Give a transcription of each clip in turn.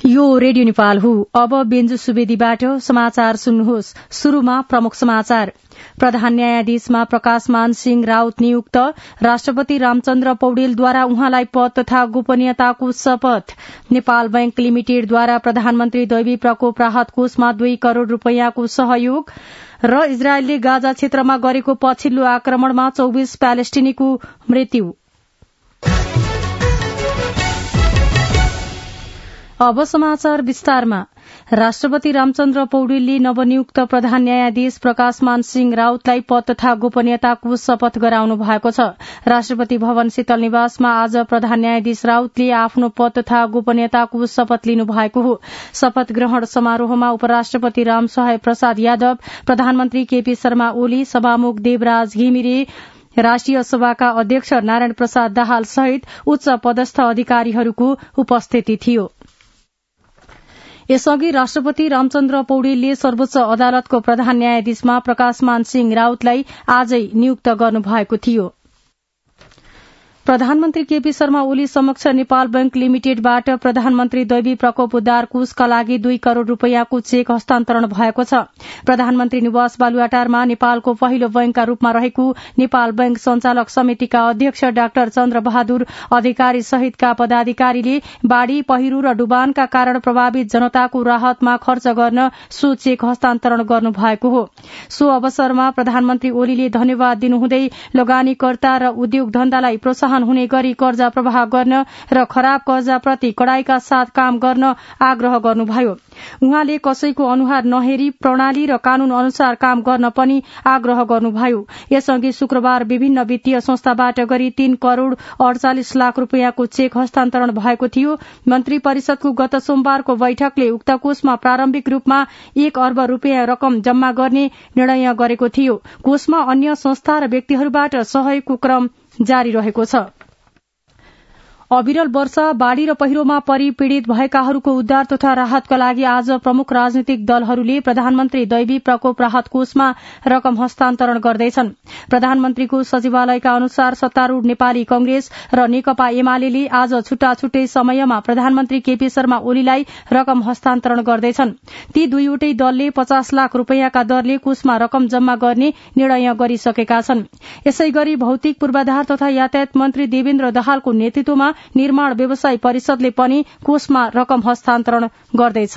यो रेडियो नेपाल हो। अब बेन्जु सुवेदीबाट समाचार सुन्नुहोस्। शुरूमा प्रमुख समाचार। प्रधान न्यायाधीशमा प्रकाशमान सिंह राउत नियुक्त। राष्ट्रपति रामचन्द्र पौडेलद्वारा उहाँलाई पद तथा गोपनीयताको शपथ। नेपाल बैंक लिमिटेडद्वारा प्रधानमन्त्री दैवी प्रकोप राहत कोषमा 2 करोड़ रूपैयाँको सहयोग र इजरायलले गाजा क्षेत्रमा गरेको पछिल्लो आक्रमणमा 24 प्यालेस्टिनीको मृत्यु। अब समाचार विस्तारमा। राष्ट्रपति रामचन्द्र पौडेलले नवनियुक्त प्रधान न्यायाधीश प्रकाशमान सिंह राउतलाई पद तथा गोपनीयताको शपथ गराउनु भएको छ। राष्ट्रपति भवन शीतल निवासमा आज प्रधान न्यायाधीश राउतले आफ्नो पद तथा गोपनीयताको शपथ लिनु भएको हो। शपथ ग्रहण समारोहमा उपराष्ट्रपति रामसहाय प्रसाद यादव, प्रधानमन्त्री केपी शर्मा ओली, सभामुख देवराज घिमिरे, राष्ट्रिय सभाका अध्यक्ष नारायण प्रसाद दाहाल सहित उच्च पदस्थ अधिकारीहरूको उपस्थिति थियो। यसअघि राष्ट्रपति रामचन्द्र पौडेलले सर्वोच्च अदालतको प्रधान न्यायाधीशमा प्रकाशमान सिंह राउतलाई आजै नियुक्त गर्नुभएको थियो। प्रधानमन्त्री केपी शर्मा ओली समक्ष नेपाल बैंक लिमिटेडबाट प्रधानमन्त्री दैवी प्रकोप उद्धार कोषका लागि 2 करोड़ रूपैयाँको चेक हस्तान्तरण भएको छ। प्रधानमन्त्री निवास बालुवाटारमा नेपालको पहिलो बैंकका रूपमा रहेको नेपाल बैंक संचालक समितिका अध्यक्ष डाक्टर चन्द्र बहादुर अधिकारी सहितका पदाधिकारीले बाढ़ी, पहिरो र डुबानका कारण प्रभावित जनताको राहतमा खर्च गर्न सो चेक हस्तान्तरण गर्नुभएको हो। सो अवसरमा प्रधानमन्त्री ओलीले धन्यवाद दिनुहुँदै लगानीकर्ता र उद्योग धन्दालाई प्रोत्साहन हुने गरी कर्जा प्रवाह गर्न र खराब कर्जाप्रति कडाईका साथ काम गर्न आग्रह गर्नुभयो। उहाँले कसैको अनुहार नहेरी प्रणाली र कानून अनुसार काम गर्न पनि आग्रह गर्नुभयो। यसअघि शुक्रबार विभिन्न वित्तीय संस्थाबाट गरी 3 करोड़ 48 लाख रूपैयाँको चेक हस्तान्तरण भएको थियो। मन्त्री परिषदको गत सोमबारको बैठकले उक्त कोषमा प्रारम्भिक रूपमा 1 अर्ब रूपैयाँ रकम जम्मा गर्ने निर्णय गरेको थियो। कोषमा अन्य संस्था र व्यक्तिहरूबाट सहयोगको क्रम जारी रहेको छ। अविरल वर्षा, बाढ़ी र पहिरोमा परि पीड़ित भएकाहरूको उद्धार तथा राहतका लागि आज प्रमुख राजनीतिक दलहरूले प्रधानमन्त्री दैवी प्रकोप राहत कोषमा रकम हस्तान्तरण गर्दैछन्। प्रधानमन्त्रीको सचिवालयका अनुसार सत्तारूढ़ नेपाली कांग्रेस र नेकपा एमाले आज छुट्टा छुट्टै समयमा प्रधानमन्त्री केपी शर्मा ओलीलाई रकम हस्तान्तरण गर्दैछन्। ती दुईवटै दलले 50 लाख रूपैयाँका दरले कोषमा रकम जम्मा गर्ने निर्णय गरिसकेका छन्। यसैगरी भौतिक पूर्वाधार तथा यातायात मन्त्री देवेन्द्र दाहालको नेतृत्वमा निर्माण व्यवसाय परिषदले पनि कोषमा रकम हस्तान्तरण गर्दैछ।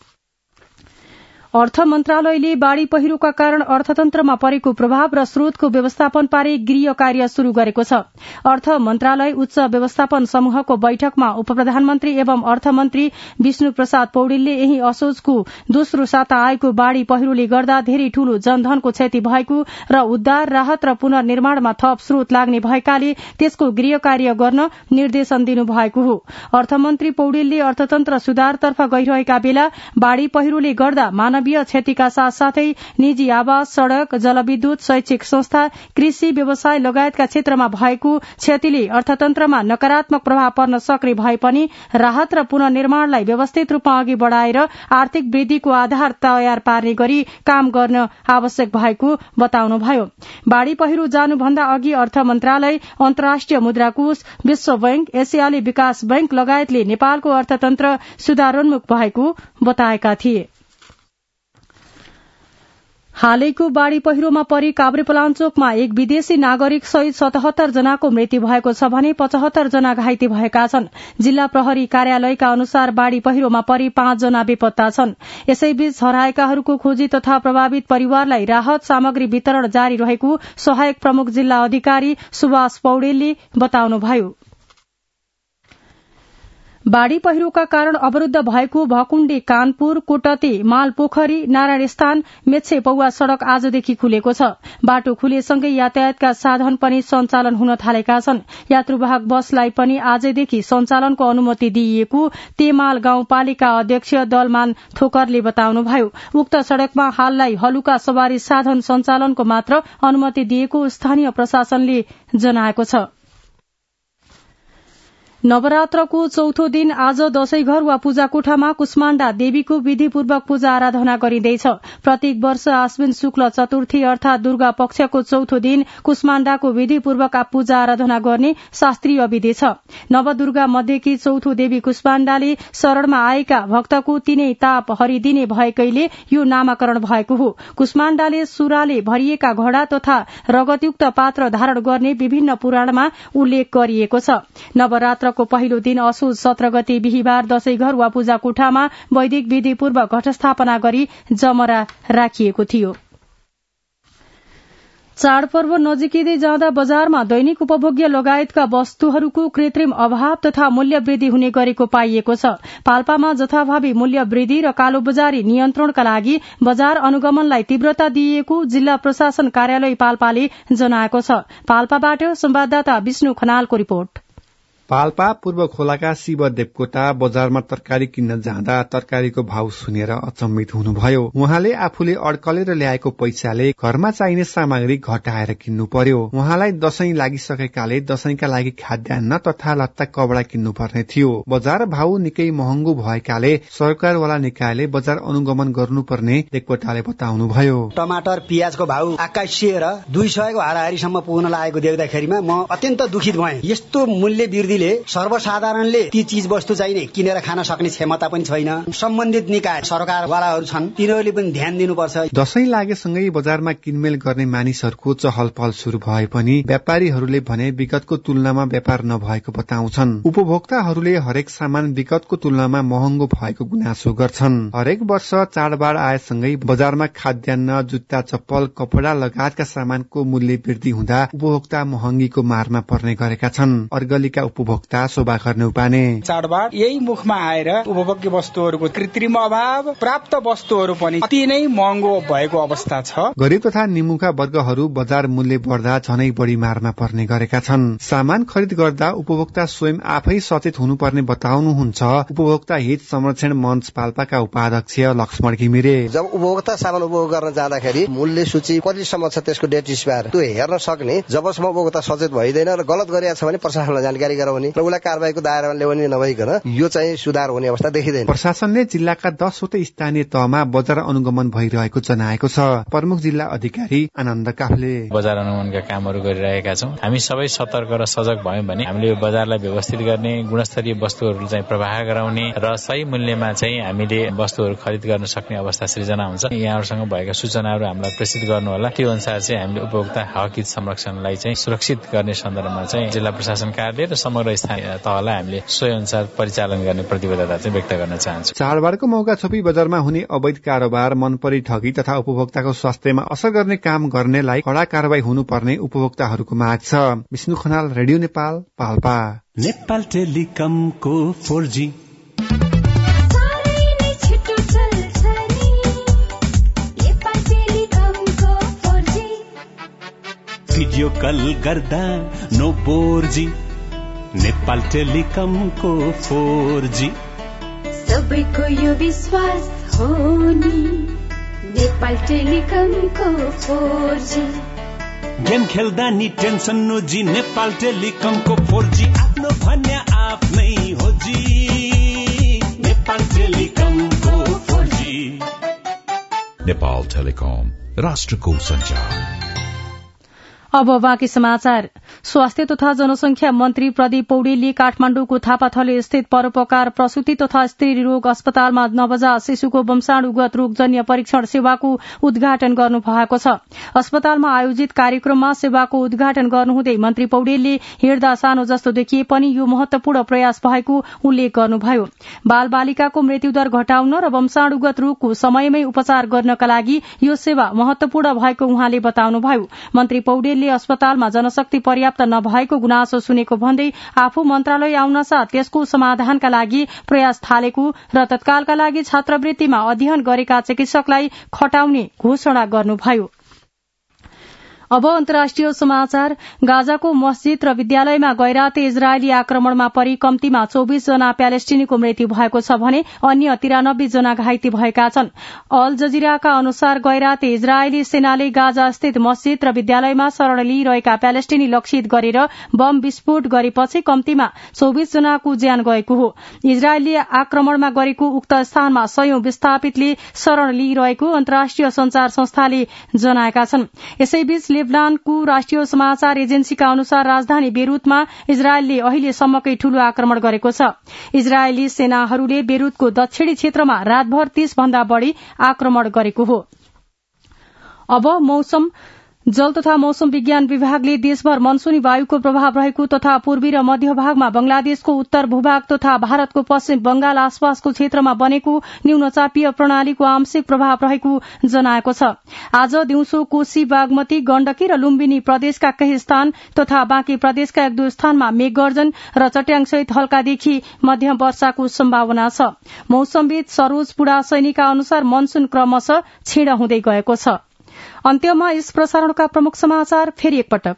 अर्थ मन्त्रालयले बाढ़ी पहिरोका कारण अर्थतन्त्रमा परेको प्रभाव र स्रोतको व्यवस्थापन पारे गृह कार्य शुरू गरेको छ। अर्थ मन्त्रालय उच्च व्यवस्थापन समूहको बैठकमा उपप्रधानमन्त्री एवं अर्थमन्त्री विष्णु प्रसाद पौडेलले यही असोजको दोस्रो साता आएको बाढ़ी पहिरोले गर्दा धेरै ठूलो जनधनको क्षति भएको र उद्धार, राहत र पुनर्निर्माणमा थप स्रोत लाग्ने भएकाले त्यसको गृह कार्य गर्न निर्देशन दिनुभएको हो। अर्थमन्त्री पौडेलले अर्थतन्त्र सुधारतर्फ गइरहेका बेला बाढ़ी पहिरोले गर्दा मानवीय क्षतिका साथसाथै निजी आवास, सड़क, जलविद्युत, शैक्षिक संस्था, कृषि, व्यवसाय लगायतका क्षेत्रमा भएको क्षतिले अर्थतन्त्रमा नकारात्मक प्रभाव पर्न सक्ने भए पनि राहत र पुनर्निर्माणलाई व्यवस्थित रूपमा अघि बढ़ाएर आर्थिक वृद्धिको आधार तयार पार्ने गरी काम गर्न आवश्यक भएको बताउनुभयो। बाढ़ी पहिरो जानुभन्दा अघि अर्थ मन्त्रालय, अन्तर्राष्ट्रिय मुद्रा कोष, विश्व बैंक, एसियाली विकास बैंक लगायतले नेपालको अर्थतन्त्र सुधारोन्मुख भएको बताएका थिए। हालैको बाढ़ी पहिरोमा परि काभ्रेपलाञ्चोकमा एक विदेशी नागरिक सहित 77 जनाको मृत्यु भएको छ भने 75 जना घाइते भएका छन्। जिल्ला प्रहरी कार्यालयका अनुसार बाढ़ी पहिरोमा परि 5 जना बेपत्ता छन्। यसैबीच हराएकाहरूको खोजी तथा प्रभावित परिवारलाई राहत सामग्री वितरण जारी रहेको सहायक प्रमुख जिल्ला अधिकारी सुभाष पौडेलले बताउनुभयो। बाढ़ी पहिरोका कारण अवरूद्ध भएको भकुण्डे कानपुर, कोटते, मालपोखरी, नारायणस्थान, मेच्छे पौवा सड़क आजदेखि खुलेको छ। बाटो खुलेसँगै यातायातका साधन पनि सञ्चालन हुन थालेका छन्। यात्रुवाहक बसलाई पनि आजदेखि सञ्चालनको अनुमति दिइएको तेमाल गाउँपालिका अध्यक्ष दलमान थोकरले बताउनुभयो। उक्त सड़कमा हाललाई हलुका सवारी साधन सञ्चालनको मात्र अनुमति दिएको स्थानीय प्रशासनले जनाएको छ। नवरात्रको चौथो दिन आज दशैंघर वा पूजाकोठामा कुष्माण्डा देवीको विधिपूर्वक पूजा आराधना गरिँदैछ। प्रत्येक वर्ष आश्विन शुक्ल चतुर्थी अर्थात दुर्गा पक्षको चौथो दिन कुष्माण्डाको विधिपूर्वक पूजा आराधना गर्ने शास्त्रीय विधि छ। नवदुर्गा मध्येकी चौथो देवी कुष्माण्डाले शरणमा आएका भक्तको तीनै ताप हरिदिने भएकैले यो नामाकरण भएको हो। कुष्माण्डाले सुराले भरिएका घड़ा तथा रगतयुक्त पात्र धारण गर्ने विभिन्न पुराणमा उल्लेख गरिएको छ। नवरात्रको पहिलो दिन असोज 17 गते बिहीबार दशैंघर वा पूजाकोठामा वैदिक विधिपूर्वक घटस्थापना गरी जमरा राखिएको थियो। चाडपर्व नजिकिँदै जाँदा बजारमा दैनिक उपभोग्य लगायतका वस्तुहरूको कृत्रिम अभाव तथा मूल्य वृद्धि हुने गरेको पाइएको छ। पाल्पामा जथाभावी मूल्य वृद्धि र कालोबजारी नियन्त्रणका लागि बजार अनुगमनलाई तीव्रता दिइएको जिल्ला प्रशासन कार्यालय पाल्पाले जनाएको छ। पाल्पाबाट संवाददाता विष्णु खनालको रिपोर्ट। पाल्पा पूर्व खोलाका शिव देवकोटा बजारमा तरकारी किन्न जाँदा तरकारीको भाव सुनेर अचम्मित हुनुभयो। उहाँले आफूले अड्कलेर ल्याएको पैसाले घरमा चाहिने सामग्री घटाएर किन्नु पर्यो। उहाँलाई दशैं लागिसकेकाले दशैंका लागि खाद्यान्न तथा लत्ता कपडा किन्नु पर्ने थियो। बजार भाव निकै महँगो भएकाले सरकारवाला निकायले बजार अनुगमन गर्नुपर्ने देवकोटाले बताउनुभयो। टमाटर पियाजको भाव आकाशिएर 200 को हाराहारीसम्म पुग्न लागेको देख्दाखेरिमा म अत्यन्त दुखित भएँ। यस्तो मूल्य वृद्धि सर्वसाधारणले ती चीज वस्तु चाहिने किनेर खान सक्ने क्षमता पनि छैन। सम्बन्धित निकाय सरकारवालाहरू छन्, तिनीहरूले पनि ध्यान दिनुपर्छ। दशैं लागेसँगै बजारमा किनमेल गर्ने मानिसहरूको चहल पहल शुरू भए पनि व्यापारीहरूले भने विगतको तुलनामा व्यापार नभएको बताउँछन्। उपभोक्ताहरूले हरेक सामान विगतको तुलनामा महँगो भएको गुनासो गर्छन्। हरेक वर्ष चाडबाड आएसँगै बजारमा खाद्यान्न, जुत्ता, चप्पल, कपडा लगायतका सामानको मूल्य वृद्धि हुँदा उपभोक्ता महँगीको मारमा पर्ने गरेका छन्। अर्गलीका उपभोक्ता शोभाकर न्यौपाने चाडबाड यही मुखमा आएर उपभोग्य वस्तुहरूको कृत्रिम अभाव, प्राप्त वस्तुहरू पनि अति नै महँगो भएको अवस्था छ। गरिब तथा निमुखा वर्गहरू बजार मूल्य बढ्दा झनै बढी मारमा पर्ने गरेका छन्। सामान खरिद गर्दा उपभोक्ता स्वयं आफै सचेत हुनुपर्ने बताउनुहुन्छ उपभोक्ता हित संरक्षण मञ्च पाल्पाका उपाध्यक्ष लक्ष्मण घिमिरे। जब उपभोक्ता सामान उपभोग गर्न जाँदाखेरि मूल्य सूची कतिसम्म छ त्यसको डेट एक्सपायर त्यो हेर्न सक्ने जबसम्म उपभोक्ता सचेत भइदैन र गलत गरिएको छ भने प्रशासनलाई जानकारी गराउने र उसलाई कारबाहीको दायरामा ल्याउने नभइकन यो चाहिँ सुधार हुने अवस्था देखिँदैन। प्रशासनले जिल्लाका 10 वटा स्थानीय तहमा बजार अनुगमन भइरहेको जनाएको छ। प्रमुख जिल्ला अधिकारी आनन्द काफले बजार अनुगमनका कामहरू गरिरहेका छौं। हामी सबै सतर्क र सजग भयौं भने हामीले यो बजारलाई व्यवस्थित गर्ने, गुणस्तरीय वस्तुहरू चाहिँ प्रवाह गराउने र सही मूल्यमा चाहिँ हामीले वस्तुहरू खरिद गर्न सक्ने अवस्था सृजना हुन्छ। यहाँहरुसँग भएका सूचनाहरू हामीलाई प्रेषित गर्नु होला। त्यो अनुसार चाहिँ हामीले उपभोक्ता हक हित संरक्षणलाई चाहिँ सुरक्षित गर्ने सन्दर्भमा चाहिँ जिल्ला प्रशासन कार्यालय र समग्र स्थानीय तहलाई हामीले सोही अनुसार परिचालन गर्ने प्रतिबद्धता चाहिँ व्यक्त गर्न चाहन्छु। चाडबाडको मौका छोपी बजारमा हुने अवैध कारोबार, मनपरी ठगी तथा उपभोक्ताको स्वास्थ्यमा असर गर्ने काम गर्नेलाई कड़ा कारबाही हुनुपर्ने उपभोक्ताहरूको माग छ। विष्णु खनाल, रेडियो नेपाल, पाल्पा। नेपाल टेलिकमको 4G भिडियो कल गर्दा नो बोर्जी। नेपाल टेलिकमको 4G सबैको यो विश्वास हो नि। नेपाल टेलिकमको 4G गेम खेल्दा नि टेन्सन नोजी। नेपाल टेलिकमको 4G आफ्नो भन्या आफ्नै हो जी। नेपाल टेलिकमको 4G। नेपाल टेलिकम राष्ट्रको संचार। अब बाँकी समाचार। स्वास्थ्य तथा जनसंख्या मन्त्री प्रदीप पौडेलले काठमाडौँको थापाथली स्थित परोपकार प्रसूति तथा स्त्री रोग अस्पतालमा नवजात शिशुको वंशाणुगत रोगजन्य परीक्षण सेवाको उद्घाटन गर्नु भएको छ। अस्पतालमा आयोजित कार्यक्रममा सेवाको उद्घाटन गर्नुहुँदै मन्त्री पौडेलले हेर्दा सानो जस्तो देखिए पनि यो महत्वपूर्ण प्रयास भएको उल्लेख गर्नुभयो। बाल बालिकाको मृत्युदर घटाउन र वंशाणुगत रोगको समयमै उपचार गर्नका लागि यो सेवा महत्वपूर्ण भएको उहाँले बताउनुभयो। मन्त्री पौडेलले अस्पतालमा जनशक्ति पर्याप्त नभएको गुनासो सुनेको भन्दै आफू मन्त्रालय आउनसाथ त्यसको समाधानका लागि प्रयास थालेको र तत्कालका लागि छात्रवृत्तिमा अध्ययन गरेका चिकित्सकलाई खटाउने घोषणा गर्नुभयो। अब अन्तर्राष्ट्रिय समाचार। गाजाको मस्जिद र विद्यालयमा गैराते इजरायली आक्रमणमा परि कम्तीमा 24 जना प्यालेस्टिनीको मृत्यु भएको छ भने अन्य 93 जना घाइते भएका छन्। अल जजिराका अनुसार गैराते इजरायली सेनाले गाजा स्थित मस्जिद र विद्यालयमा शरण लिइरहेका प्यालेस्टिनी लक्षित गरेर बम विस्फोट गरेपछि कम्तीमा 24 जनाको ज्यान गएको हो। इजरायलले आक्रमणमा गरेको उक्त स्थानमा सयौं विस्थापितले शरण लिइरहेको अन्तर्राष्ट्रिय संचार संस्थाले जनाएका छन्। यसैबीच लेबनानको राष्ट्रिय समाचार एजेन्सीका अनुसार राजधानी बेरुतमा इजरायलले अहिलेसम्मकै ठूलो आक्रमण गरेको छ। इजरायली सेनाहरूले बेरुतको दक्षिणी क्षेत्रमा रातभर 30 भन्दा बढ़ी आक्रमण गरेको हो। अब मौसम। जल तथा मौसम विज्ञान विभागले देशभर मनसूनी वायुको प्रभाव रहेको तथा पूर्वी र मध्य भागमा बंगलादेशको उत्तर भूभाग तथा भारतको पश्चिम बंगाल आसपासको क्षेत्रमा बनेको न्यूनचापीय प्रणालीको आंशिक प्रभाव रहेको जनाएको छ। आज दिउँसो कोशी, बागमती, गण्डकी र लुम्बिनी प्रदेशका केही स्थान तथा बाँकी प्रदेशका 1-2 स्थानमा मेघगर्जन र चट्याङसहित हल्कादेखि मध्यम वर्षाको सम्भावना छ। मौसमविद सरोज पुडा सैनीका अनुसार मनसून क्रमशः क्षीण हुँदै गएको छ। अन्त्यमा यस प्रसारणका प्रमुख समाचार फेरि एकपटक।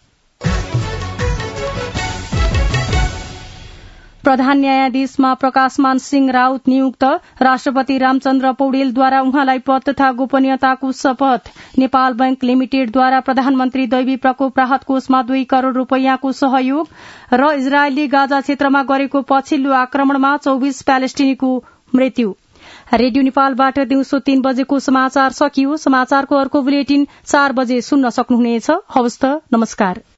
प्रधान न्यायाधीशमा प्रकाशमान सिंह राउत नियुक्त। राष्ट्रपति रामचन्द्र पौडेलद्वारा उहाँलाई पद तथा गोपनीयताको शपथ। नेपाल बैंक लिमिटेडद्वारा प्रधानमन्त्री दैवी प्रकोप राहत कोषमा 2 करोड़ रूपैयाँको सहयोग र इजरायलले गाजा क्षेत्रमा गरेको पछिल्लो आक्रमणमा 24 प्यालेस्टिनीको मृत्यु। रेडियो नेपालबाट दिउँसो 3 बजेको समाचार सकियो। समाचारको अर्को बुलेटिन 4 बजे सुन्न सक्नुहुनेछ। हवस् त, नमस्कार।